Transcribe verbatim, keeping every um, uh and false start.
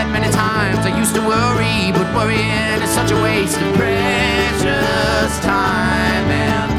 many times I used to worry, but worrying is such a waste of precious time. And